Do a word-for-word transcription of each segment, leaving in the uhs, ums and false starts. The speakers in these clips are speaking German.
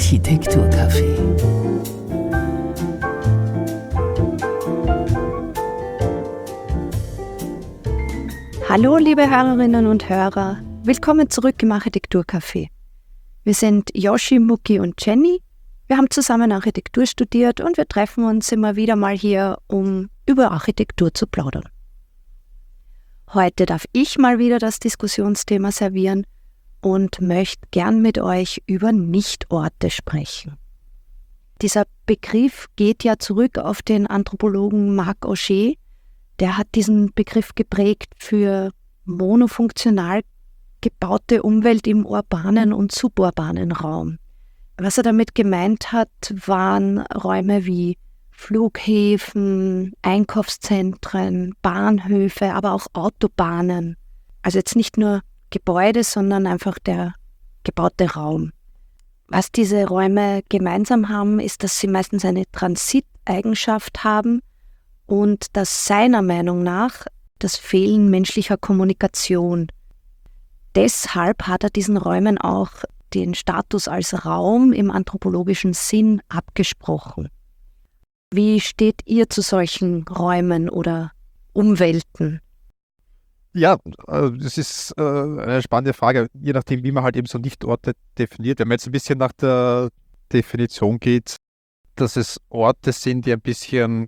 Architekturcafé. Hallo liebe Hörerinnen und Hörer, willkommen zurück im Architekturcafé. Wir sind Yoshi, Muki und Jenny. Wir haben zusammen Architektur studiert und wir treffen uns immer wieder mal hier, um über Architektur zu plaudern. Heute darf ich mal wieder das Diskussionsthema servieren und möchte gern mit euch über Nichtorte sprechen. Dieser Begriff geht ja zurück auf den Anthropologen Marc Augé. Der hat diesen Begriff geprägt für monofunktional gebaute Umwelt im urbanen und suburbanen Raum. Was er damit gemeint hat, waren Räume wie Flughäfen, Einkaufszentren, Bahnhöfe, aber auch Autobahnen. Also jetzt nicht nur Gebäude, sondern einfach der gebaute Raum. Was diese Räume gemeinsam haben, ist, dass sie meistens eine Transiteigenschaft haben und dass seiner Meinung nach das Fehlen menschlicher Kommunikation. Deshalb hat er diesen Räumen auch den Status als Raum im anthropologischen Sinn abgesprochen. Wie steht ihr zu solchen Räumen oder Umwelten? Ja, das ist eine spannende Frage, je nachdem, wie man halt eben so Nichtorte definiert. Wenn man jetzt ein bisschen nach der Definition geht, dass es Orte sind, die ein bisschen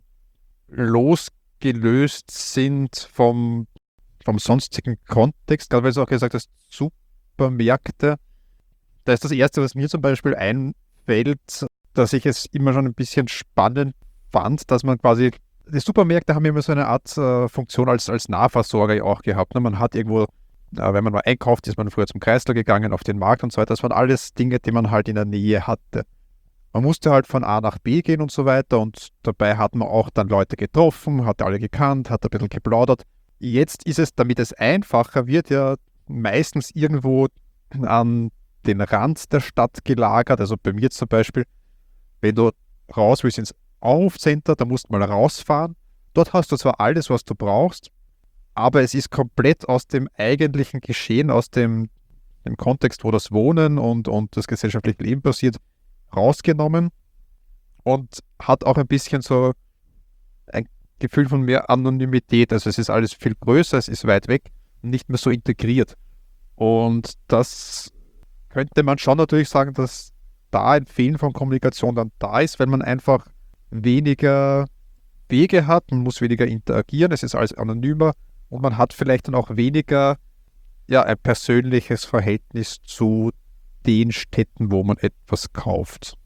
losgelöst sind vom, vom sonstigen Kontext, gerade weil du auch gesagt hast, Supermärkte. Da ist das Erste, was mir zum Beispiel einfällt, dass ich es immer schon ein bisschen spannend fand, dass man quasi, die Supermärkte haben immer so eine Art äh, Funktion als, als Nahversorger auch gehabt. Ne? Man hat irgendwo, äh, wenn man mal einkauft, ist man früher zum Kreisler gegangen, auf den Markt und so weiter. Das waren alles Dinge, die man halt in der Nähe hatte. Man musste halt von A nach B gehen und so weiter und dabei hat man auch dann Leute getroffen, hat alle gekannt, hat ein bisschen geplaudert. Jetzt ist es, damit es einfacher wird, ja meistens irgendwo an den Rand der Stadt gelagert. Also bei mir zum Beispiel, wenn du raus willst ins Aufcenter, da musst du mal rausfahren. Dort hast du zwar alles, was du brauchst, aber es ist komplett aus dem eigentlichen Geschehen, aus dem, dem Kontext, wo das Wohnen und, und das gesellschaftliche Leben passiert, rausgenommen und hat auch ein bisschen so ein Gefühl von mehr Anonymität. Also es ist alles viel größer, es ist weit weg und nicht mehr so integriert. Und das könnte man schon natürlich sagen, dass da ein Fehlen von Kommunikation dann da ist, weil man einfach weniger Wege hat, man muss weniger interagieren, es ist alles anonymer und man hat vielleicht dann auch weniger ja, ein persönliches Verhältnis zu den Städten, wo man etwas kauft.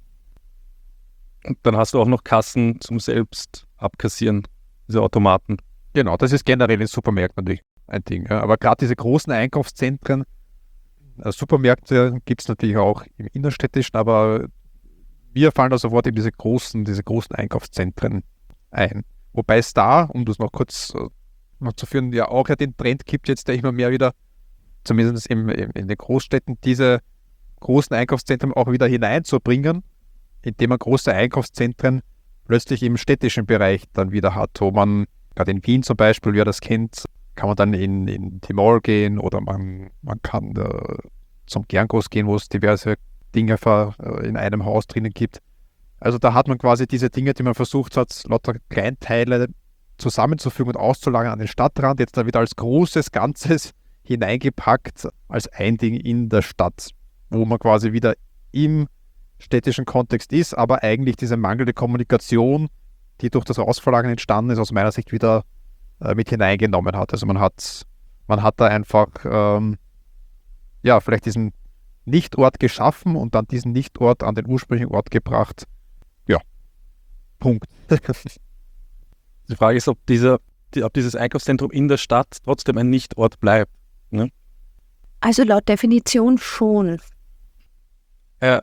Und dann hast du auch noch Kassen zum selbst abkassieren, diese Automaten. Genau, das ist generell in Supermärkten natürlich ein Ding. Ja. Aber gerade diese großen Einkaufszentren, äh, Supermärkte gibt es natürlich auch im Innerstädtischen, aber wir fallen da sofort in diese großen, diese großen Einkaufszentren ein. Wobei es da, um das noch kurz äh, noch zu führen, ja auch ja den Trend gibt jetzt, der immer mehr wieder, zumindest im, im, in den Großstädten, diese großen Einkaufszentren auch wieder hineinzubringen, indem man große Einkaufszentren plötzlich im städtischen Bereich dann wieder hat, wo man, gerade in Wien zum Beispiel, wer das kennt, kann man dann in, in die Mall gehen oder man, man kann äh, zum Gerngroß gehen, wo es diverse Dinge für, äh, in einem Haus drinnen gibt. Also da hat man quasi diese Dinge, die man versucht hat, lauter Kleinteile zusammenzufügen und auszulagern an den Stadtrand, jetzt dann wieder als großes Ganzes hineingepackt, als ein Ding in der Stadt, wo man quasi wieder im städtischen Kontext ist, aber eigentlich diese mangelnde Kommunikation, die durch das Ausverlagern entstanden ist, aus meiner Sicht wieder äh, mit hineingenommen hat. Also man hat, man hat da einfach ähm, ja, vielleicht diesen Nichtort geschaffen und dann diesen Nichtort an den ursprünglichen Ort gebracht. Ja, Punkt. Die Frage ist, ob, dieser, die, ob dieses Einkaufszentrum in der Stadt trotzdem ein Nichtort bleibt. Ne? Also laut Definition schon. Ja,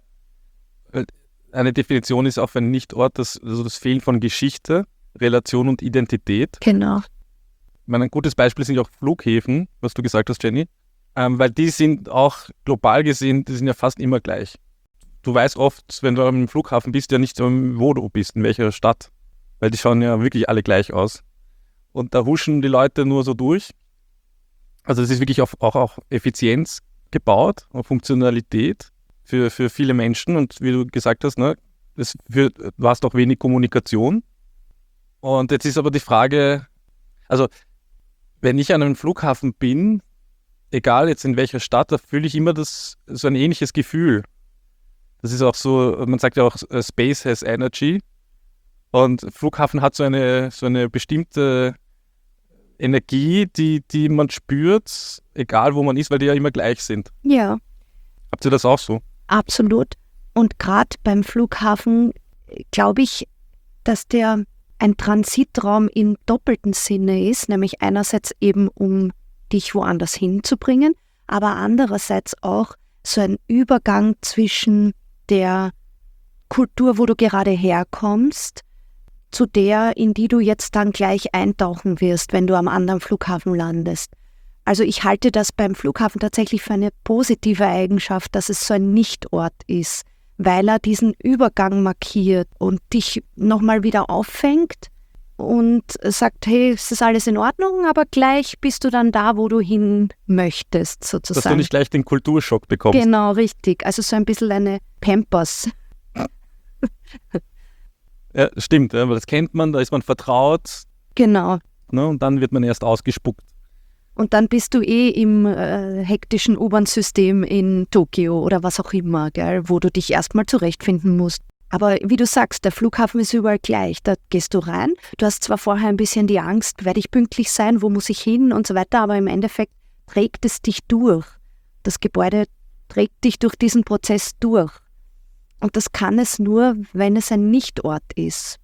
eine Definition ist auch ein Nichtort, das, also das Fehlen von Geschichte, Relation und Identität. Genau. Ich meine, ein gutes Beispiel sind ja auch Flughäfen, was du gesagt hast, Jenny, ähm, weil die sind auch global gesehen, die sind ja fast immer gleich. Du weißt oft, wenn du am Flughafen bist, ja nicht, wo du bist, in welcher Stadt, weil die schauen ja wirklich alle gleich aus. Und da huschen die Leute nur so durch. Also das ist wirklich auf, auch auf Effizienz gebaut, auf Funktionalität. für, für viele Menschen. Und wie du gesagt hast, ne, es für, war es doch wenig Kommunikation. Und jetzt ist aber die Frage, also wenn ich an einem Flughafen bin, egal jetzt in welcher Stadt, da fühle ich immer das, so ein ähnliches Gefühl. Das ist auch so, man sagt ja auch, Space has energy. Und Flughafen hat so eine, so eine bestimmte Energie, die, die man spürt, egal wo man ist, weil die ja immer gleich sind. Ja. Habt ihr das auch so? Absolut. Und gerade beim Flughafen glaube ich, dass der ein Transitraum im doppelten Sinne ist, nämlich einerseits eben, um dich woanders hinzubringen, aber andererseits auch so ein Übergang zwischen der Kultur, wo du gerade herkommst, zu der, in die du jetzt dann gleich eintauchen wirst, wenn du am anderen Flughafen landest. Also ich halte das beim Flughafen tatsächlich für eine positive Eigenschaft, dass es so ein Nichtort ist, weil er diesen Übergang markiert und dich nochmal wieder auffängt und sagt, hey, es ist alles in Ordnung, aber gleich bist du dann da, wo du hin möchtest, sozusagen. Dass du nicht gleich den Kulturschock bekommst. Genau, richtig. Also so ein bisschen eine Pampers. Ja, stimmt, ja, weil das kennt man, da ist man vertraut. Genau. Ne, und dann wird man erst ausgespuckt. Und dann bist du eh im äh, hektischen U-Bahn-System in Tokio oder was auch immer, gell, wo du dich erstmal zurechtfinden musst. Aber wie du sagst, der Flughafen ist überall gleich. Da gehst du rein. Du hast zwar vorher ein bisschen die Angst, werde ich pünktlich sein, wo muss ich hin und so weiter, aber im Endeffekt trägt es dich durch. Das Gebäude trägt dich durch diesen Prozess durch. Und das kann es nur, wenn es ein Nichtort ist.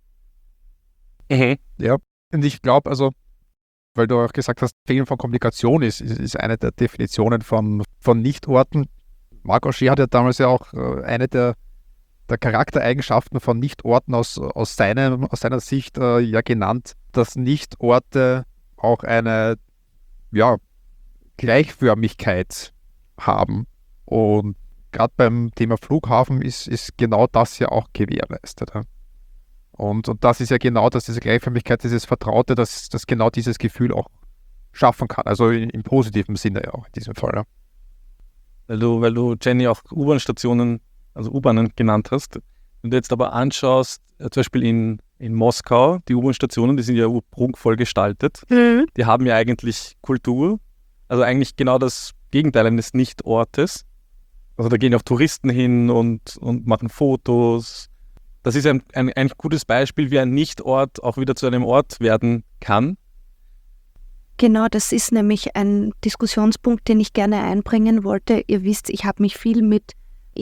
Mhm. Ja, und ich glaube, also, weil du auch gesagt hast, Fehlen von Kommunikation ist, ist, ist eine der Definitionen von, von Nichtorten. Marc Augé hat ja damals ja auch äh, eine der, der Charaktereigenschaften von Nichtorten aus, aus, seinem, aus seiner Sicht äh, ja genannt, dass Nichtorte auch eine ja, Gleichförmigkeit haben. Und gerade beim Thema Flughafen ist, ist genau das ja auch gewährleistet. Ja. Und, und das ist ja genau das, diese Gleichförmigkeit, dieses Vertraute, dass das genau dieses Gefühl auch schaffen kann. Also in, im positiven Sinne ja auch in diesem Fall. Ja. Weil du, weil du, Jenny, auch U-Bahn-Stationen, also U-Bahnen genannt hast. Wenn du jetzt aber anschaust, äh, zum Beispiel in, in Moskau, die U-Bahn-Stationen, die sind ja prunkvoll gestaltet. Mhm. Die haben ja eigentlich Kultur, also eigentlich genau das Gegenteil eines Nichtortes. Also da gehen auch Touristen hin und, und machen Fotos. Das ist ein, ein, ein gutes Beispiel, wie ein Nichtort auch wieder zu einem Ort werden kann. Genau, das ist nämlich ein Diskussionspunkt, den ich gerne einbringen wollte. Ihr wisst, ich habe mich viel mit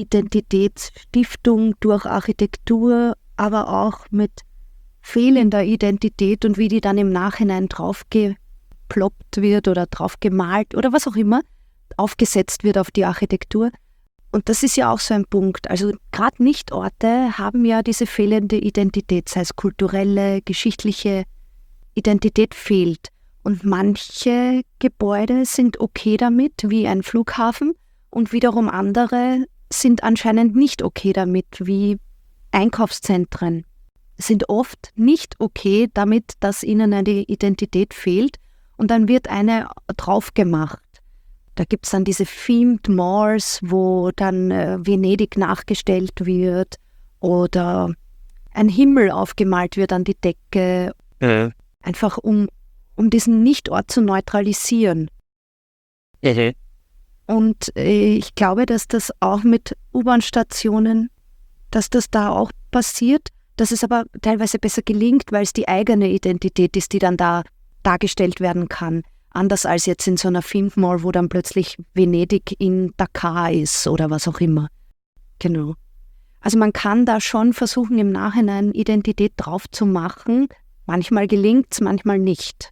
Identitätsstiftung durch Architektur, aber auch mit fehlender Identität und wie die dann im Nachhinein draufgeploppt wird oder draufgemalt oder was auch immer aufgesetzt wird auf die Architektur. Und das ist ja auch so ein Punkt. Also gerade Nichtorte haben ja diese fehlende Identität, sei es kulturelle, geschichtliche Identität fehlt. Und manche Gebäude sind okay damit, wie ein Flughafen, und wiederum andere sind anscheinend nicht okay damit, wie Einkaufszentren. Sind oft nicht okay damit, dass ihnen eine Identität fehlt, und dann wird eine draufgemacht. Da gibt es dann diese Themed Malls, wo dann äh, Venedig nachgestellt wird oder ein Himmel aufgemalt wird an die Decke, Mhm. einfach um, um diesen Nichtort zu neutralisieren. Mhm. Und äh, ich glaube, dass das auch mit U-Bahn-Stationen, dass das da auch passiert, dass es aber teilweise besser gelingt, weil es die eigene Identität ist, die dann da dargestellt werden kann. Anders als jetzt in so einer Filmmall, wo dann plötzlich Venedig in Dakar ist oder was auch immer. Genau. Also man kann da schon versuchen, im Nachhinein Identität drauf zu machen. Manchmal gelingt es, manchmal nicht.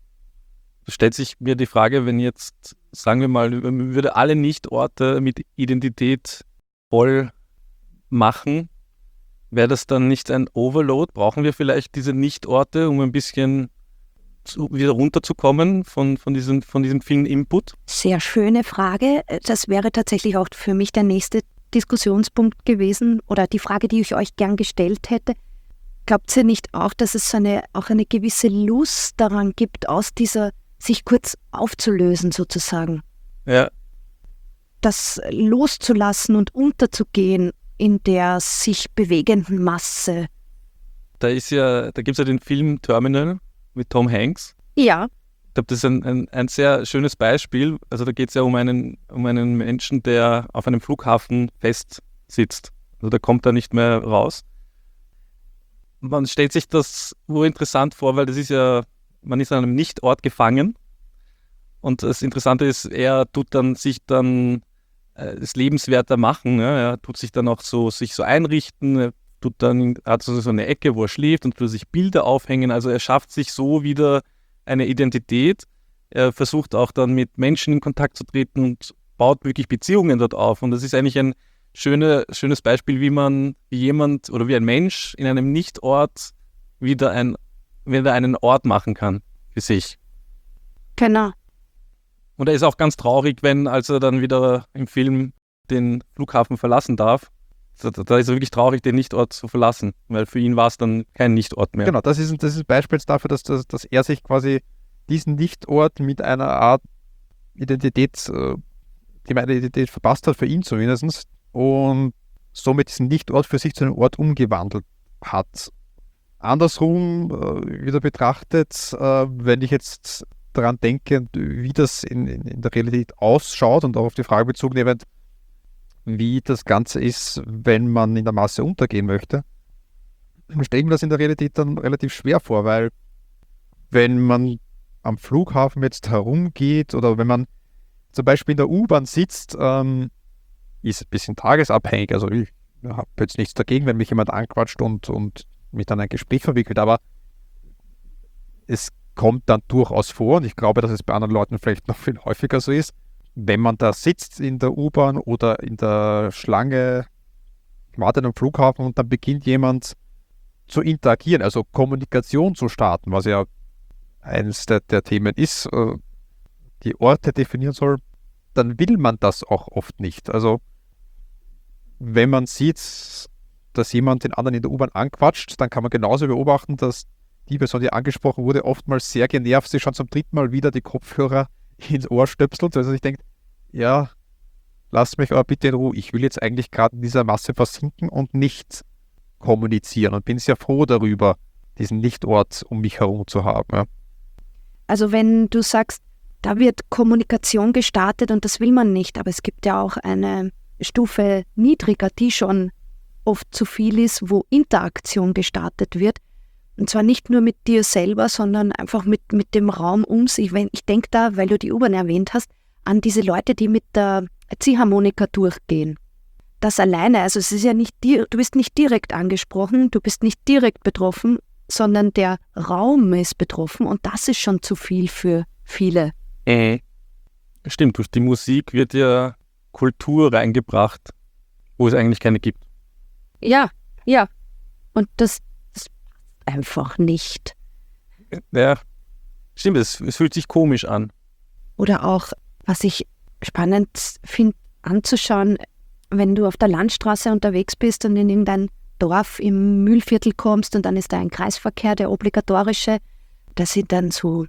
Da stellt sich mir die Frage, wenn jetzt, sagen wir mal, man würde alle Nichtorte mit Identität voll machen, wäre das dann nicht ein Overload? Brauchen wir vielleicht diese Nichtorte, um ein bisschen zu, wieder runterzukommen von, von, diesem, von diesem vielen Input? Sehr schöne Frage. Das wäre tatsächlich auch für mich der nächste Diskussionspunkt gewesen oder die Frage, die ich euch gern gestellt hätte. Glaubt ihr nicht auch, dass es so eine, auch eine gewisse Lust daran gibt, aus dieser, sich kurz aufzulösen sozusagen? Ja. das loszulassen und unterzugehen in der sich bewegenden Masse. Da ist ja, da gibt es ja den Film Terminal mit Tom Hanks. Ja. Ich glaube, das ist ein, ein, ein sehr schönes Beispiel. Also da geht es ja um einen, um einen Menschen, der auf einem Flughafen festsitzt. Also der kommt da nicht mehr raus. Man stellt sich das nur interessant vor, weil das ist ja, man ist an einem Nichtort gefangen. Und das Interessante ist, er tut dann sich dann äh, das lebenswerter machen. Ja? Er tut sich dann auch so, sich so einrichten, er tut dann, hat so, so eine Ecke, wo er schläft und tut sich Bilder aufhängen. Also er schafft sich so wieder eine Identität. Er versucht auch dann mit Menschen in Kontakt zu treten und baut wirklich Beziehungen dort auf. Und das ist eigentlich ein schöne, schönes Beispiel, wie man, wie jemand oder wie ein Mensch in einem Nichtort wieder, ein, wieder einen Ort machen kann für sich. Genau. Und er ist auch ganz traurig, wenn, als er dann wieder im Film den Flughafen verlassen darf. Da, da ist er wirklich traurig, den Nichtort zu verlassen, weil für ihn war es dann kein Nichtort mehr. Genau, das ist, das ist ein Beispiel dafür, dass, dass, dass er sich quasi diesen Nichtort mit einer Art Identität, äh, die meine Identität verpasst hat, für ihn zumindest, und somit diesen Nichtort für sich zu einem Ort umgewandelt hat. Andersrum äh, wieder betrachtet, äh, wenn ich jetzt daran denke, wie das in, in, in der Realität ausschaut und auch auf die Frage bezogen nehmend, wie das Ganze ist, wenn man in der Masse untergehen möchte, stelle ich mir das in der Realität dann relativ schwer vor, weil wenn man am Flughafen jetzt herumgeht oder wenn man zum Beispiel in der U-Bahn sitzt, ähm, ist ein bisschen tagesabhängig, also ich habe jetzt nichts dagegen, wenn mich jemand anquatscht und, und mich dann ein Gespräch verwickelt, aber es kommt dann durchaus vor, und ich glaube, dass es bei anderen Leuten vielleicht noch viel häufiger so ist, wenn man da sitzt in der U-Bahn oder in der Schlange, wartet am Flughafen und dann beginnt jemand zu interagieren, also Kommunikation zu starten, was ja eines der, der Themen ist, äh, die Orte definieren soll, dann will man das auch oft nicht. Also wenn man sieht, dass jemand den anderen in der U-Bahn anquatscht, dann kann man genauso beobachten, dass die Person, die angesprochen wurde, oftmals sehr genervt sich schon zum dritten Mal wieder die Kopfhörer ins Ohr stöpselt. Also ich denke, ja, lasst mich aber bitte in Ruhe. Ich will jetzt eigentlich gerade in dieser Masse versinken und nicht kommunizieren und bin sehr froh darüber, diesen Nichtort um mich herum zu haben. Ja. Also wenn du sagst, da wird Kommunikation gestartet und das will man nicht, aber es gibt ja auch eine Stufe niedriger, die schon oft zu viel ist, wo Interaktion gestartet wird. Und zwar nicht nur mit dir selber, sondern einfach mit, mit dem Raum um sich. Wenn, ich denke da, weil du die U-Bahn erwähnt hast, an diese Leute, die mit der Ziehharmonika durchgehen. Das alleine, also es ist ja nicht, du bist nicht direkt angesprochen, du bist nicht direkt betroffen, sondern der Raum ist betroffen und das ist schon zu viel für viele. Äh. Stimmt, durch die Musik wird ja Kultur reingebracht, wo es eigentlich keine gibt. Ja, ja. Und das einfach nicht. Ja, stimmt, es, es fühlt sich komisch an. Oder auch, was ich spannend finde anzuschauen, wenn du auf der Landstraße unterwegs bist und in irgendein Dorf im Mühlviertel kommst und dann ist da ein Kreisverkehr, der obligatorische, da sind dann so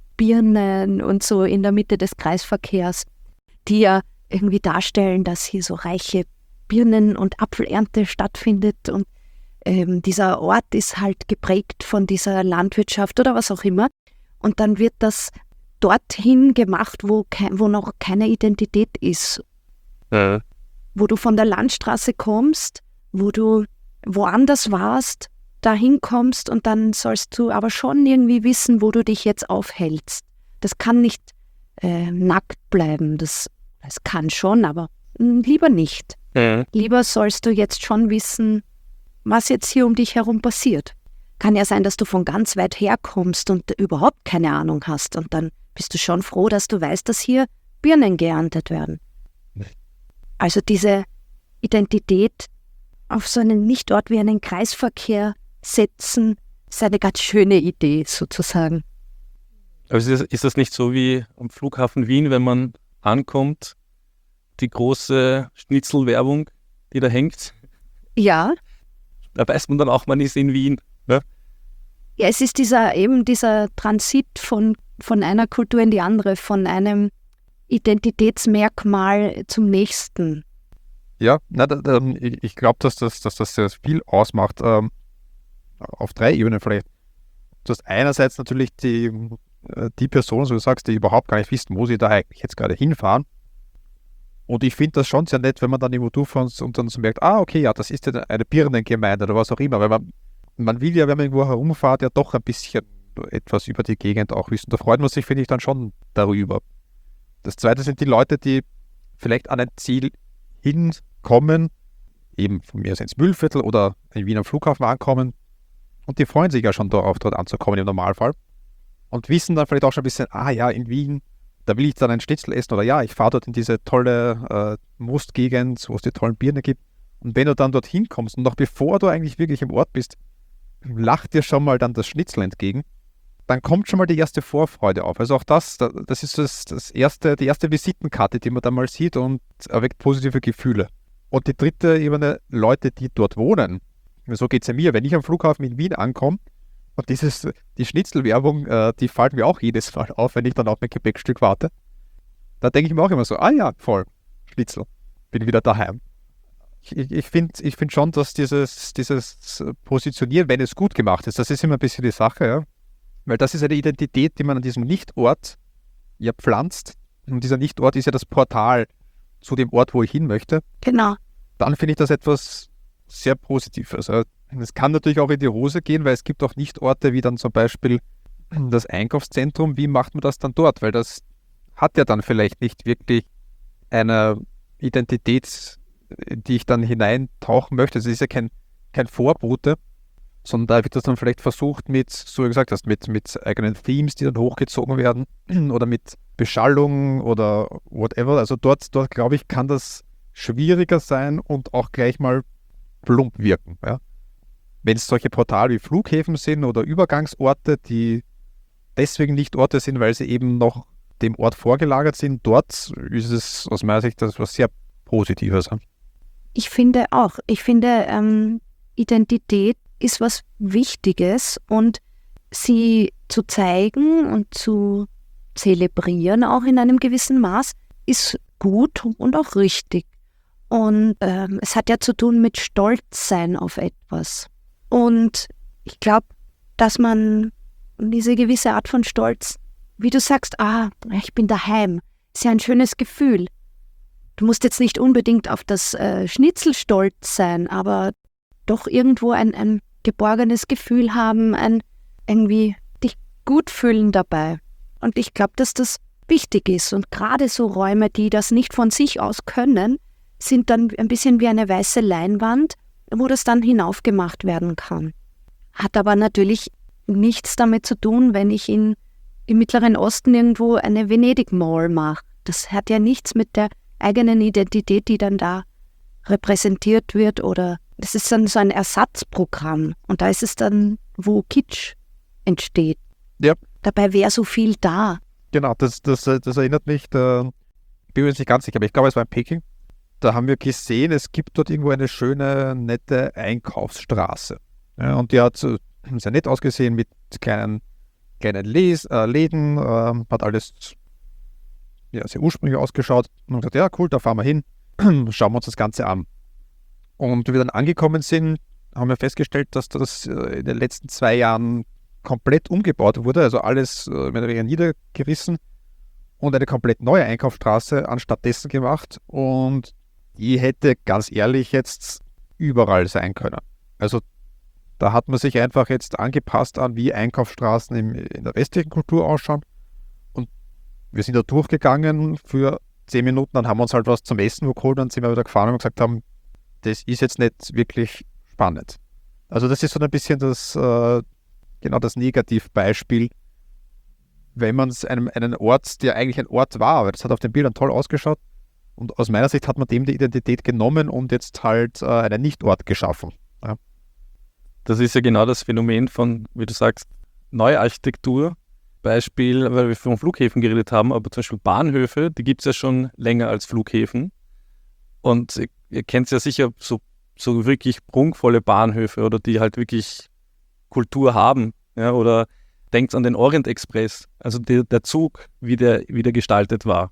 Birnen und so in der Mitte des Kreisverkehrs, die ja irgendwie darstellen, dass hier so reiche Birnen- und Apfelernte stattfindet und Ähm, dieser Ort ist halt geprägt von dieser Landwirtschaft oder was auch immer. Und dann wird das dorthin gemacht, wo, kein, wo noch keine Identität ist. Ja. Wo du von der Landstraße kommst, wo du woanders warst, dahin kommst und dann sollst du aber schon irgendwie wissen, wo du dich jetzt aufhältst. Das kann nicht äh, nackt bleiben. Das, das kann schon, aber mh, lieber nicht. Ja. Lieber sollst du jetzt schon wissen, was jetzt hier um dich herum passiert. Kann ja sein, dass du von ganz weit her kommst und überhaupt keine Ahnung hast und dann bist du schon froh, dass du weißt, dass hier Birnen geerntet werden. Also diese Identität auf so einen Nichtort wie einen Kreisverkehr setzen, ist eine ganz schöne Idee sozusagen. Aber ist das, ist das nicht so wie am Flughafen Wien, wenn man ankommt, die große Schnitzelwerbung, die da hängt? Ja. Da weiß man dann auch, man ist in Wien. Ne? Ja, es ist dieser eben dieser Transit von, von einer Kultur in die andere, von einem Identitätsmerkmal zum nächsten. Ja, na, da, da, ich, ich glaube, dass das, dass das sehr viel ausmacht. Ähm, auf drei Ebenen vielleicht. Du hast einerseits natürlich die, äh, die Personen, so du sagst, die überhaupt gar nicht wissen, wo sie da eigentlich jetzt gerade hinfahren. Und ich finde das schon sehr nett, wenn man dann irgendwo durchfährt und dann so merkt, ah, okay, ja, das ist ja eine Birnengemeinde oder was auch immer. Weil man, man will ja, wenn man irgendwo herumfährt, ja doch ein bisschen etwas über die Gegend auch wissen. Da freut man sich, finde ich, dann schon darüber. Das Zweite sind die Leute, die vielleicht an ein Ziel hinkommen, eben von mir aus ins Müllviertel oder in Wien am Flughafen ankommen. Und die freuen sich ja schon darauf, dort anzukommen im Normalfall. Und wissen dann vielleicht auch schon ein bisschen, ah ja, in Wien, da will ich dann ein Schnitzel essen oder ja, ich fahre dort in diese tolle äh, Mustgegend, wo es die tollen Birnen gibt. Und wenn du dann dorthin kommst und noch bevor du eigentlich wirklich im Ort bist, lacht dir schon mal dann das Schnitzel entgegen, dann kommt schon mal die erste Vorfreude auf. Also auch das, das ist das, das erste, die erste Visitenkarte, die man da mal sieht und erweckt positive Gefühle. Und die dritte Ebene, Leute, die dort wohnen. So geht es ja mir. Wenn ich am Flughafen in Wien ankomme und dieses, die Schnitzelwerbung, äh, die fällt mir auch jedes Mal auf, wenn ich dann auf mein Gepäckstück warte. Da denke ich mir auch immer so, ah ja, voll, Schnitzel, bin wieder daheim. Ich, ich, ich finde ich find schon, dass dieses, dieses Positionieren, wenn es gut gemacht ist, das ist immer ein bisschen die Sache, ja. Weil das ist eine Identität, die man an diesem Nichtort ja pflanzt. Und dieser Nichtort ist ja das Portal zu dem Ort, wo ich hin möchte. Genau. Dann finde ich das etwas sehr Positives. Also, es kann natürlich auch in die Hose gehen, weil es gibt auch Nichtorte wie dann zum Beispiel das Einkaufszentrum. Wie macht man das dann dort? Weil das hat ja dann vielleicht nicht wirklich eine Identität, die ich dann hineintauchen möchte. Es ist ja kein, kein Vorbote, sondern da wird das dann vielleicht versucht mit, so wie du gesagt hast, mit, mit eigenen Themes, die dann hochgezogen werden oder mit Beschallung oder whatever. Also dort, dort glaube ich, kann das schwieriger sein und auch gleich mal plump wirken. Ja? Wenn es solche Portale wie Flughäfen sind oder Übergangsorte, die deswegen nicht Orte sind, weil sie eben noch dem Ort vorgelagert sind, dort ist es aus meiner Sicht das was sehr Positives. Ich finde auch, ich finde, ähm, Identität ist was Wichtiges und sie zu zeigen und zu zelebrieren, auch in einem gewissen Maß, ist gut und auch richtig. Und ähm, es hat ja zu tun mit Stolzsein auf etwas. Und ich glaube, dass man diese gewisse Art von Stolz, wie du sagst, ah, ich bin daheim, ist ja ein schönes Gefühl. Du musst jetzt nicht unbedingt auf das äh, Schnitzel stolz sein, aber doch irgendwo ein, ein geborgenes Gefühl haben, ein irgendwie dich gut fühlen dabei. Und ich glaube, dass das wichtig ist. Und gerade so Räume, die das nicht von sich aus können, sind dann ein bisschen wie eine weiße Leinwand, wo das dann hinaufgemacht werden kann. Hat aber natürlich nichts damit zu tun, wenn ich in, im Mittleren Osten irgendwo eine Venedig-Mall mache. Das hat ja nichts mit der eigenen Identität, die dann da repräsentiert wird, oder das ist dann so ein Ersatzprogramm. Und da ist es dann, wo Kitsch entsteht. Ja. Dabei wäre so viel da. Genau, das, das, das erinnert mich, da, ich bin mir jetzt nicht ganz sicher, aber ich glaube, es war in Peking. Da haben wir gesehen, es gibt dort irgendwo eine schöne, nette Einkaufsstraße. Ja, und die hat sehr nett ausgesehen mit kleinen, kleinen Les, äh, Läden, äh, hat alles ja, sehr ursprünglich ausgeschaut. Und haben gesagt, ja cool, da fahren wir hin, schauen wir uns das Ganze an. Und wie wir dann angekommen sind, haben wir festgestellt, dass das in den letzten zwei Jahren komplett umgebaut wurde, also alles äh, mehr oder weniger niedergerissen und eine komplett neue Einkaufsstraße anstatt dessen gemacht. Und die hätte ganz ehrlich jetzt überall sein können. Also da hat man sich einfach jetzt angepasst an, wie Einkaufsstraßen im, in der westlichen Kultur ausschauen. Und wir sind da durchgegangen für zehn Minuten, dann haben wir uns halt was zum Essen geholt, dann sind wir wieder gefahren und gesagt haben, das ist jetzt nicht wirklich spannend. Also das ist so ein bisschen das, äh, genau das Negativbeispiel, wenn man es einem einen Ort, der eigentlich ein Ort war, weil das hat auf den Bildern toll ausgeschaut, und aus meiner Sicht hat man dem die Identität genommen und jetzt halt äh, einen Nichtort geschaffen. Ja. Das ist ja genau das Phänomen von, wie du sagst, Neuarchitektur. Beispiel, weil wir von Flughäfen geredet haben, aber zum Beispiel Bahnhöfe, die gibt es ja schon länger als Flughäfen. Und ihr, ihr kennt ja sicher so, so wirklich prunkvolle Bahnhöfe oder die halt wirklich Kultur haben. Ja, oder denkt an den Orient Express, also der, der Zug, wie der, wie der gestaltet war.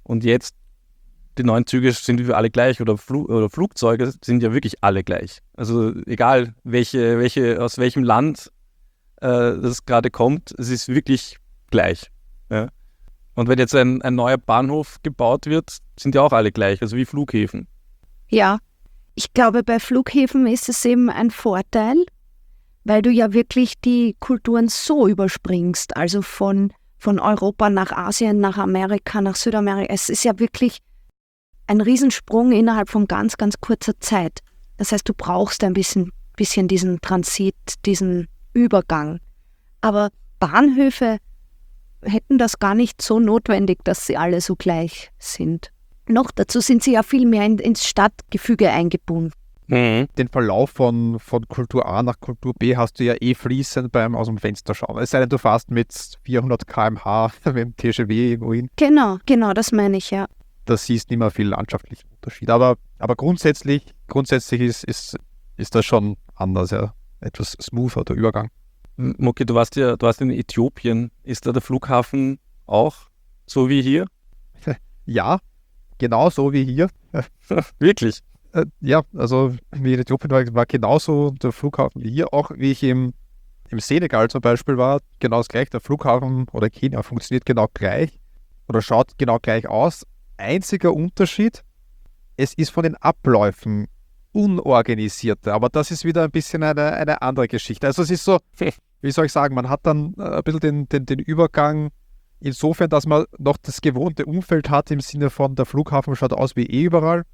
Und jetzt, die neuen Züge sind für alle gleich oder, Fl- oder Flugzeuge sind ja wirklich alle gleich. Also egal, welche, welche, aus welchem Land äh, das gerade kommt, es ist wirklich gleich. Ja? Und wenn jetzt ein, ein neuer Bahnhof gebaut wird, sind ja auch alle gleich, also wie Flughäfen. Ja, ich glaube, bei Flughäfen ist es eben ein Vorteil, weil du ja wirklich die Kulturen so überspringst, also von, von Europa nach Asien, nach Amerika, nach Südamerika. Es ist ja wirklich ein Riesensprung innerhalb von ganz, ganz kurzer Zeit. Das heißt, du brauchst ein bisschen, bisschen diesen Transit, diesen Übergang. Aber Bahnhöfe hätten das gar nicht so notwendig, dass sie alle so gleich sind. Noch dazu sind sie ja viel mehr in, ins Stadtgefüge eingebunden. Mhm. Den Verlauf von, von Kultur A nach Kultur B hast du ja eh fließend beim aus dem Fenster schauen. Es sei denn, du fährst mit vierhundert Kilometer pro Stunde mit dem T G V irgendwo hin. Genau, genau, das meine ich, ja. Da siehst du nicht mehr viel landschaftlichen Unterschied. Aber, aber grundsätzlich, grundsätzlich ist, ist, ist das schon anders, ja. Etwas smoother, der Übergang. Mucki, du warst ja, du warst in Äthiopien. Ist da der Flughafen auch so wie hier? Ja, genau so wie hier. Wirklich? Äh, ja, also wie in Äthiopien war, war genauso der Flughafen wie hier, auch wie ich im, im Senegal zum Beispiel war, genau das gleiche. Der Flughafen oder Kenia funktioniert genau gleich oder schaut genau gleich aus. Einziger Unterschied, es ist von den Abläufen unorganisierter, aber das ist wieder ein bisschen eine, eine andere Geschichte. Also es ist so, wie soll ich sagen, man hat dann äh, ein bisschen den, den, den Übergang insofern, dass man noch das gewohnte Umfeld hat, im Sinne von der Flughafen schaut aus wie eh überall.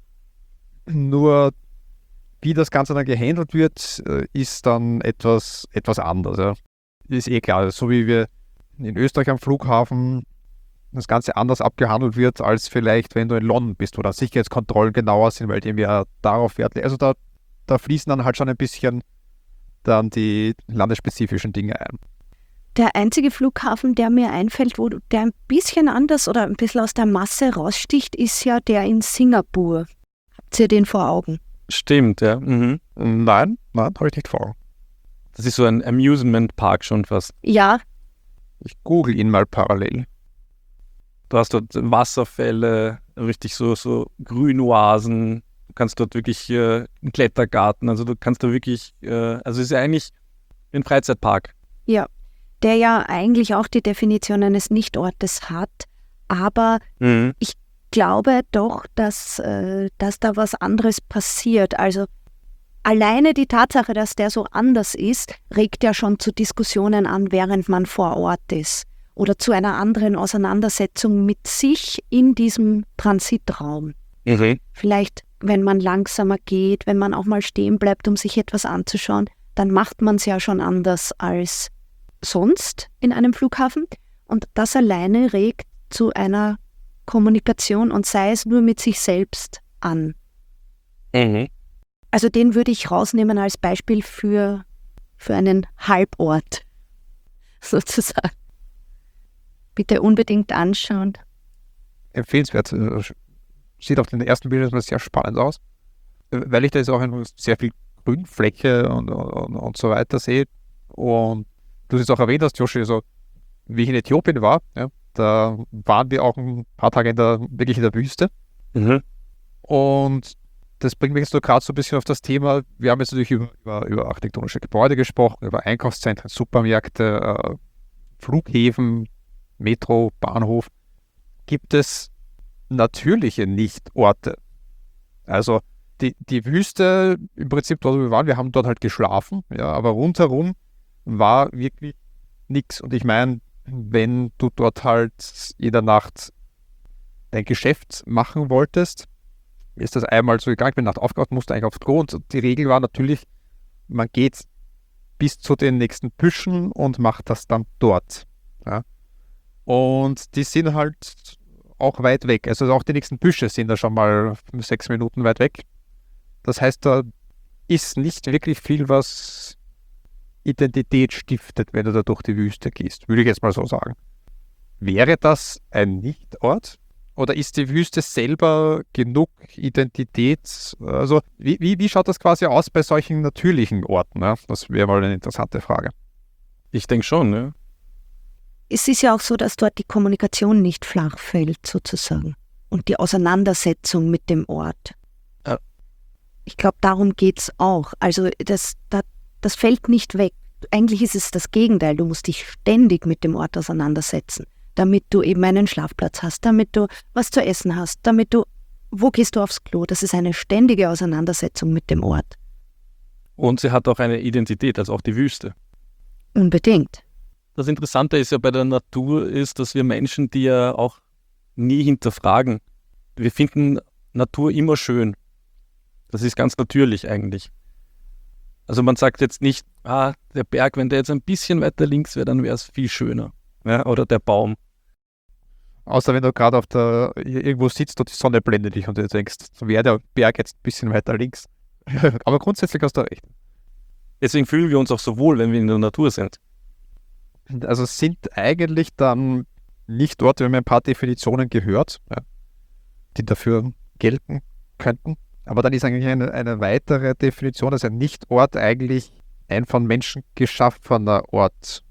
Nur wie das Ganze dann gehandelt wird, ist dann etwas, etwas anders. Ja. Ist eh klar, so wie wir in Österreich am Flughafen das Ganze anders abgehandelt wird, als vielleicht, wenn du in London bist, wo dann Sicherheitskontrollen genauer sind, weil die ja darauf Wert legen. Also da, da fließen dann halt schon ein bisschen dann die landesspezifischen Dinge ein. Der einzige Flughafen, der mir einfällt, wo der ein bisschen anders oder ein bisschen aus der Masse raussticht, ist ja der in Singapur. Habt ihr den vor Augen? Stimmt, ja. Mhm. Nein, nein, habe ich nicht vor. Das ist so ein Amusement Park schon fast. Ja, Ich google ihn mal parallel. Du hast dort Wasserfälle, richtig so, so Grünoasen. Du kannst dort wirklich äh, einen Klettergarten, also du kannst da wirklich, äh, also es ist ja eigentlich ein Freizeitpark. ja. Der ja eigentlich auch die Definition eines Nichtortes hat, aber Mhm. glaube doch, dass, äh, dass da was anderes passiert. Also alleine die Tatsache, dass der so anders ist, regt ja schon zu Diskussionen an, während man vor Ort ist. Oder zu einer anderen Auseinandersetzung mit sich in diesem Transitraum. Mhm. Vielleicht, wenn man langsamer geht, wenn man auch mal stehen bleibt, um sich etwas anzuschauen, dann macht man es ja schon anders als sonst in einem Flughafen. Und das alleine regt zu einer Kommunikation und sei es nur mit sich selbst an. Mhm. Also den würde ich rausnehmen als Beispiel für, für einen Halbort, sozusagen. Bitte unbedingt anschauen. Empfehlenswert. Äh, Sieht auf den ersten Bildern sehr spannend aus. Äh, Weil ich da jetzt auch einfach sehr viel Grünfläche und, und, und so weiter sehe. Und du es auch erwähnt hast, Joshi, also wie ich in Äthiopien war, ja, da waren wir auch ein paar Tage in der, wirklich in der Wüste. Mhm. Und das bringt mich jetzt so gerade so ein bisschen auf das Thema, wir haben jetzt natürlich über, über, über architektonische Gebäude gesprochen, über Einkaufszentren, Supermärkte, äh, Flughäfen, Metro, Bahnhof. Gibt es natürliche Nichtorte? Also die, die Wüste, im Prinzip dort, wo wir waren, wir haben dort halt geschlafen, ja, aber rundherum war wirklich nichts. Und ich meine, wenn du dort halt in der Nacht dein Geschäft machen wolltest, ist das einmal so gegangen, ich bin Nacht aufgewacht, musste eigentlich aufs Klo und die Regel war natürlich, man geht bis zu den nächsten Büschen und macht das dann dort. Ja. Und die sind halt auch weit weg, also auch die nächsten Büsche sind da schon mal fünf, sechs Minuten weit weg. Das heißt, da ist nicht wirklich viel, was Identität stiftet, wenn du da durch die Wüste gehst, würde ich jetzt mal so sagen. Wäre das ein Nichtort? Oder ist die Wüste selber genug Identität? Also wie, wie, wie schaut das quasi aus bei solchen natürlichen Orten? Ja? Das wäre mal eine interessante Frage. Ich denke schon, ja. Es ist ja auch so, dass dort die Kommunikation nicht flach fällt, sozusagen. und die Auseinandersetzung mit dem Ort. Ja. Ich glaube, darum geht es auch. Also das, das, das fällt nicht weg. Eigentlich ist es das Gegenteil. Du musst dich ständig mit dem Ort auseinandersetzen, damit du eben einen Schlafplatz hast, damit du was zu essen hast, damit du, wo gehst du aufs Klo? Das ist eine ständige Auseinandersetzung mit dem Ort. Und sie hat auch eine Identität, also auch die Wüste. Unbedingt. Das Interessante ist ja bei der Natur ist, dass wir Menschen die ja auch nie hinterfragen. Wir finden Natur immer schön. Das ist ganz natürlich eigentlich. Also man sagt jetzt nicht, ah, der Berg, wenn der jetzt ein bisschen weiter links wäre, dann wäre es viel schöner. Ja, oder der Baum. Außer wenn du gerade auf der irgendwo sitzt und die Sonne blendet dich und du denkst, so wäre der Berg jetzt ein bisschen weiter links. Aber grundsätzlich hast du recht. Deswegen fühlen wir uns auch so wohl, wenn wir in der Natur sind. Also es sind eigentlich dann nicht Orte, wir haben ein paar Definitionen gehört, ja, die dafür gelten könnten. Aber dann ist eigentlich eine, eine weitere Definition, dass ein Nichtort eigentlich ein von Menschen geschaffener Ort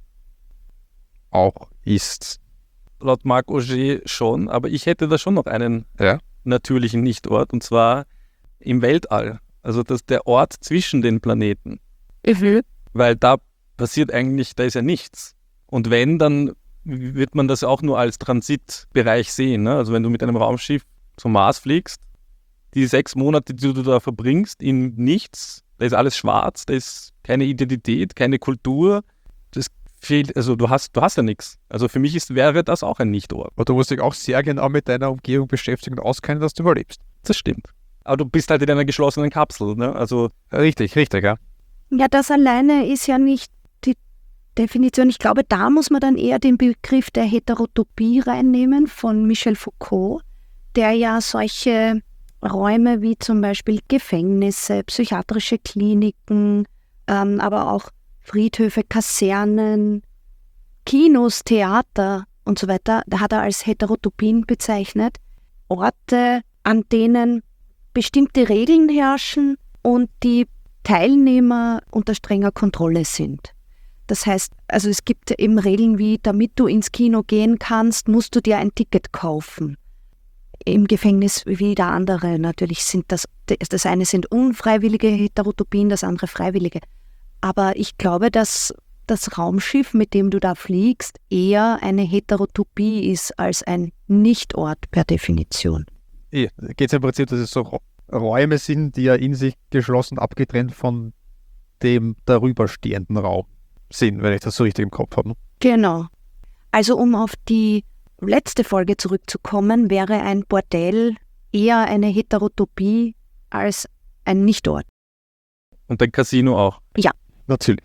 auch ist. Laut Marc Auger schon, aber ich hätte da schon noch einen Ja. natürlichen Nichtort, und zwar im Weltall. Also das der Ort zwischen den Planeten. Mhm. Weil da passiert eigentlich, da ist ja nichts. Und wenn, dann wird man das auch nur als Transitbereich sehen. Ne? Also wenn du mit einem Raumschiff zum Mars fliegst, die sechs Monate, die du da verbringst, in nichts, da ist alles schwarz, da ist keine Identität, keine Kultur, das fehlt, also du hast, du hast ja nichts. Also für mich ist, wäre das auch ein Nichtort. Aber du musst dich auch sehr genau mit deiner Umgebung beschäftigen und auskennen, dass du überlebst. Das stimmt. Aber du bist halt in einer geschlossenen Kapsel, ne? Also Richtig, richtig, ja. Ja, das alleine ist ja nicht die Definition. Ich glaube, da muss man dann eher den Begriff der Heterotopie reinnehmen von Michel Foucault, der ja solche Räume wie zum Beispiel Gefängnisse, psychiatrische Kliniken, ähm, aber auch Friedhöfe, Kasernen, Kinos, Theater und so weiter, da hat er als Heterotopien bezeichnet. Orte, an denen bestimmte Regeln herrschen und die Teilnehmer unter strenger Kontrolle sind. Das heißt, also es gibt eben Regeln wie, damit du ins Kino gehen kannst, musst du dir ein Ticket kaufen. Im Gefängnis wie der andere natürlich sind das, das eine sind unfreiwillige Heterotopien, das andere freiwillige. Aber ich glaube, dass das Raumschiff, mit dem du da fliegst, eher eine Heterotopie ist als ein Nichtort per Definition. Geht es im Prinzip, dass es so Räume sind, die ja in sich geschlossen abgetrennt von dem darüberstehenden Raum sind, wenn ich das so richtig im Kopf habe. Genau. Also um auf die letzte Folge zurückzukommen, wäre ein Bordell eher eine Heterotopie als ein Nichtort. und ein Casino auch. Natürlich.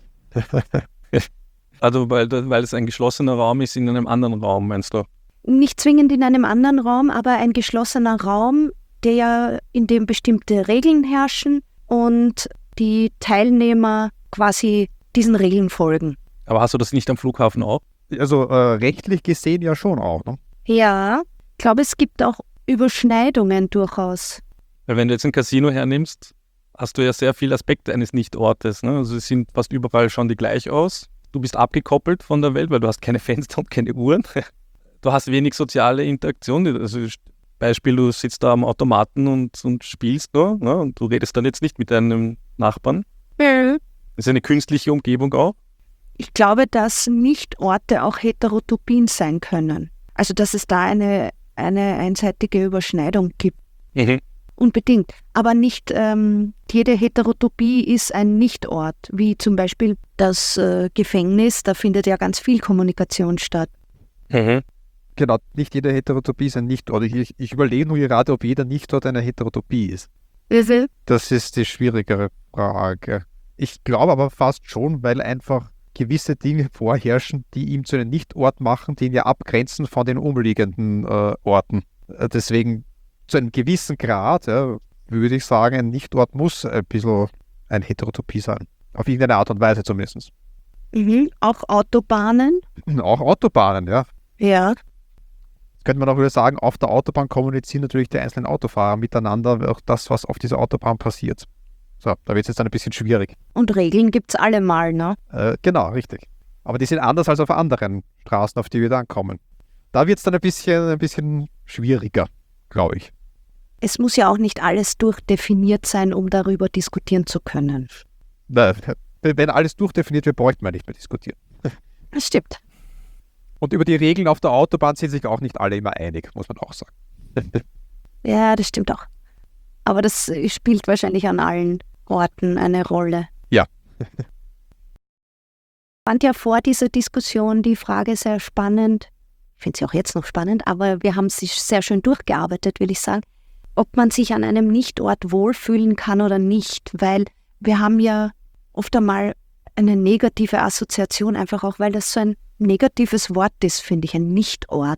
Also weil, weil es ein geschlossener Raum ist in einem anderen Raum, meinst du? Nicht zwingend in einem anderen Raum, aber ein geschlossener Raum, der, in dem bestimmte Regeln herrschen und die Teilnehmer quasi diesen Regeln folgen. Aber hast du das nicht am Flughafen auch? Also äh, rechtlich gesehen ja schon auch, ne? Ja, ich glaube, es gibt auch Überschneidungen durchaus. Weil wenn du jetzt ein Casino hernimmst, hast du ja sehr viele Aspekte eines Nichtortes. Ne? Also es sind fast überall schauen die gleich aus. Du bist abgekoppelt von der Welt, weil du hast keine Fenster und keine Uhren. Du hast wenig soziale Interaktion. Also Beispiel, du sitzt da am Automaten und, und spielst nur, ne? Und du redest dann jetzt nicht mit deinem Nachbarn. Mhm. Das ist eine künstliche Umgebung auch. Ich glaube, dass Nichtorte auch Heterotopien sein können. Also dass es da eine, eine einseitige Überschneidung gibt. Mhm. Unbedingt. Aber nicht ähm, jede Heterotopie ist ein Nichtort, wie zum Beispiel das äh, Gefängnis, da findet ja ganz viel Kommunikation statt. Mhm. Genau, nicht jede Heterotopie ist ein Nichtort. Ich, ich überlege nur gerade, ob jeder Nichtort eine Heterotopie ist. Mhm. Das ist die schwierigere Frage. Ich glaube aber fast schon, weil einfach gewisse Dinge vorherrschen, die ihm zu einem Nichtort machen, die ihn ja abgrenzen von den umliegenden äh, Orten. Äh, deswegen zu einem gewissen Grad, ja, würde ich sagen, ein Nichtort muss ein bisschen eine Heterotopie sein. Auf irgendeine Art und Weise zumindest. Mhm. Auch Autobahnen? Auch Autobahnen, ja. Ja. Jetzt könnte man auch wieder sagen, auf der Autobahn kommunizieren natürlich die einzelnen Autofahrer miteinander, auch das, was auf dieser Autobahn passiert. So, da wird es jetzt dann ein bisschen schwierig. Und Regeln gibt es allemal, ne? Äh, genau, richtig. Aber die sind anders als auf anderen Straßen, auf die wir dann kommen. Da wird es dann ein bisschen, ein bisschen schwieriger, glaube ich. Es muss ja auch nicht alles durchdefiniert sein, um darüber diskutieren zu können. Na, wenn alles durchdefiniert wird, bräuchte man nicht mehr diskutieren. Das stimmt. Und über die Regeln auf der Autobahn sind sich auch nicht alle immer einig, muss man auch sagen. Ja, das stimmt auch. Aber das spielt wahrscheinlich an allen Orten eine Rolle. Ja. Ich fand ja vor dieser Diskussion die Frage sehr spannend. Ich finde sie auch jetzt noch spannend, aber wir haben sie sehr schön durchgearbeitet, will ich sagen. Ob man sich an einem Nichtort wohlfühlen kann oder nicht, weil wir haben ja oft einmal eine negative Assoziation, einfach auch, weil das so ein negatives Wort ist, finde ich, ein Nichtort.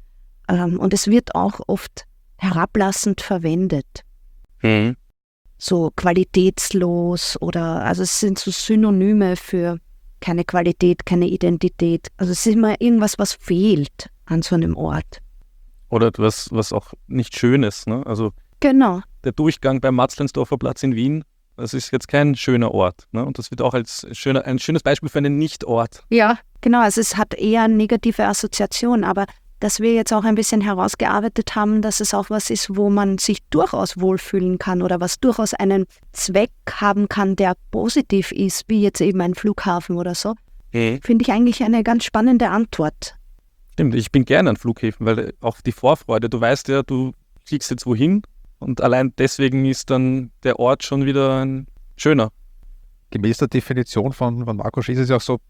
Ähm, und es wird auch oft herablassend verwendet. Mhm. So qualitätslos oder, also es sind so Synonyme für keine Qualität, keine Identität. Also es ist immer irgendwas, was fehlt an so einem Ort. Oder etwas, was auch nicht schön ist. Ne? Also Genau. der Durchgang beim Matzleinsdorfer Platz in Wien, das ist jetzt kein schöner Ort. Ne? Und das wird auch als schöner, ein schönes Beispiel für einen Nichtort. Ja, genau. Also es hat eher eine negative Assoziation, aber dass wir jetzt auch ein bisschen herausgearbeitet haben, dass es auch was ist, wo man sich durchaus wohlfühlen kann oder was durchaus einen Zweck haben kann, der positiv ist, wie jetzt eben ein Flughafen oder so, Mhm. finde ich eigentlich eine ganz spannende Antwort. Stimmt, ich bin gerne an Flughäfen, weil auch die Vorfreude, du weißt ja, du fliegst jetzt wohin und allein deswegen ist dann der Ort schon wieder ein schöner. Gemäß der Definition von, von Marco Schiess ist ja auch so,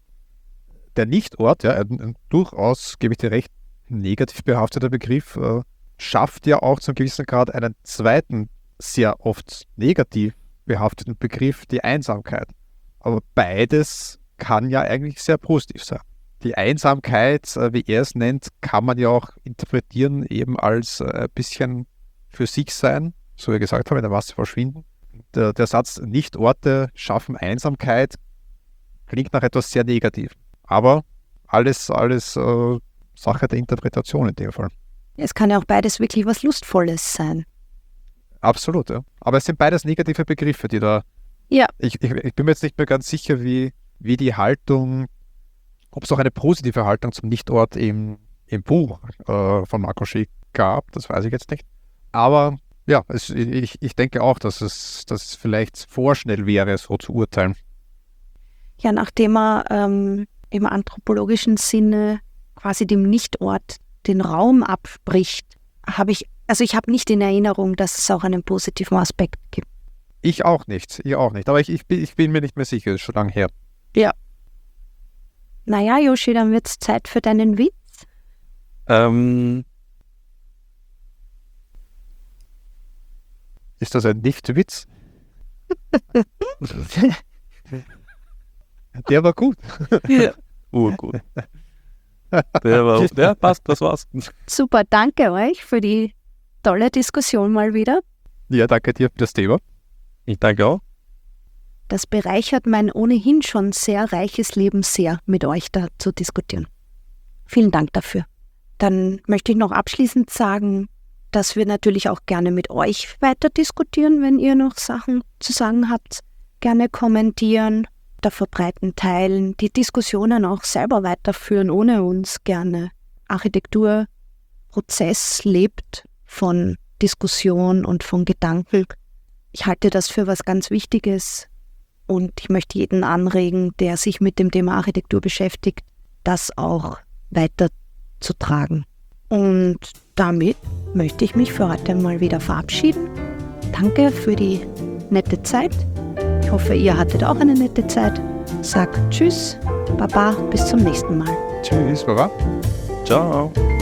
der Nichtort, ja, ein, ein durchaus, gebe ich dir recht, negativ behafteter Begriff, äh, schafft ja auch zu einem gewissen Grad einen zweiten, sehr oft negativ behafteten Begriff, die Einsamkeit. Aber beides kann ja eigentlich sehr positiv sein. Die Einsamkeit, äh, wie er es nennt, kann man ja auch interpretieren eben als äh, ein bisschen für sich sein, so wie er gesagt hat, in der Masse verschwinden. Der, der Satz, Nichtorte schaffen Einsamkeit, klingt nach etwas sehr Negativ. Aber alles, alles äh, Sache der Interpretation in dem Fall. Es kann ja auch beides wirklich was Lustvolles sein. Absolut, ja. Aber es sind beides negative Begriffe, die da... Ja. Ich, ich, ich bin mir jetzt nicht mehr ganz sicher, wie, wie die Haltung, ob es auch eine positive Haltung zum Nichtort im, im Buch äh, von Marco Schiess gab, das weiß ich jetzt nicht. Aber ja, es, ich, ich denke auch, dass es, dass es vielleicht vorschnell wäre, so zu urteilen. Ja, nachdem er ähm, im anthropologischen Sinne quasi dem Nichtort den Raum abspricht, habe ich, also ich habe nicht in Erinnerung, dass es auch einen positiven Aspekt gibt. Ich auch nicht, ich auch nicht. Aber ich, ich, bin, ich bin mir nicht mehr sicher, das ist schon lange her. Ja. Naja, Yoshi, dann wird es Zeit für deinen Witz. Ähm, Ist das ein Nicht-Witz? Der war gut. ja. Urgut. Der war, der passt, das war's. Super, danke euch für die tolle Diskussion mal wieder. Ja, danke dir für das Thema. Ich danke auch. Das bereichert mein ohnehin schon sehr reiches Leben sehr, mit euch da zu diskutieren. Vielen Dank dafür. Dann möchte ich noch abschließend sagen, dass wir natürlich auch gerne mit euch weiter diskutieren, wenn ihr noch Sachen zu sagen habt. Gerne kommentieren, da verbreiten, teilen, die Diskussionen auch selber weiterführen, ohne uns gerne. Architekturprozess lebt von Diskussion und von Gedanken. Ich halte das für was ganz Wichtiges und ich möchte jeden anregen, der sich mit dem Thema Architektur beschäftigt, das auch weiterzutragen. Und damit möchte ich mich für heute mal wieder verabschieden. Danke für die nette Zeit. Ich hoffe, ihr hattet auch eine nette Zeit. Sag Tschüss, Baba, bis zum nächsten Mal. Tschüss, Baba. Ciao.